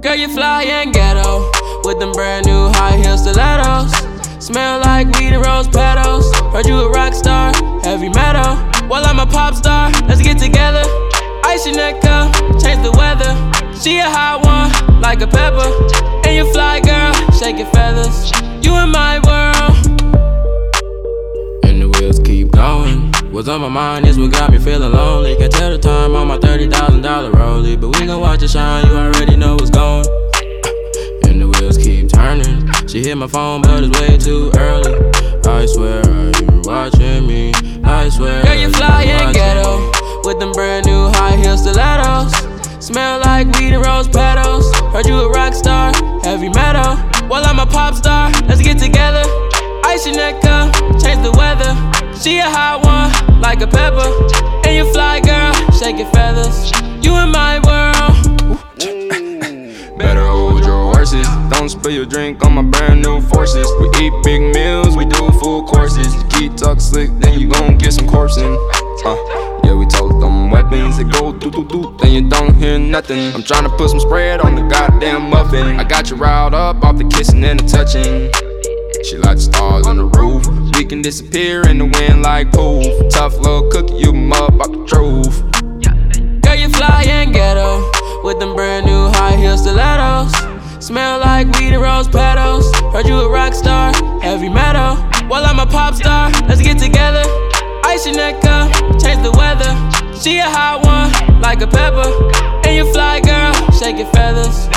Girl, you fly and ghetto with them brand new high heel stilettos. Smell like weed and rose petals. Heard you a rock star, heavy metal. Well, I'm a pop star, let's get together. Ice your neck up, change the weather. She a hot one, like a pepper. And you fly, girl, shake your feathers. You in my world. And the wheels keep going. What's on my mind is what got me feeling lonely. Can't tell the time on my $30,000 rollie, but we gon' watch it shine, you already know what's going. And the wheels keep turning. She hit my phone, but it's way too early. I swear, are you watching me? I swear. Girl, you fly and ghetto with them brand new high heel stilettos. Smell like weed and rose petals. Heard you a rock star, heavy metal. Well, I'm a pop star, let's get together. Ice your neck up, change the weather. She a hot one, like a pepper. And you fly, girl, shake your feathers. You in my world. Better hold your horses. Don't spill your drink on my brand new forces. We eat big meals, we do full courses. You keep talk slick, then you gon' get some corpsing. Yeah, we told them weapons that go doo-doo-doo, then you don't hear nothing. I'm tryna put some spread on the goddamn muffin. I got you riled up off the kissing and the touching. She like the stars on the roof. We can disappear in the wind like poof. Tough little cookie, you up off the truth. Girl, you fly and ghetto with them brand new high heel stilettos. Smell like weed and rose petals. Heard you a rock star, heavy metal. Well, I'm a pop star, let's get together. Ice your neck up, change the weather. She a hot one, like a pepper. And you fly, girl, shake your feathers.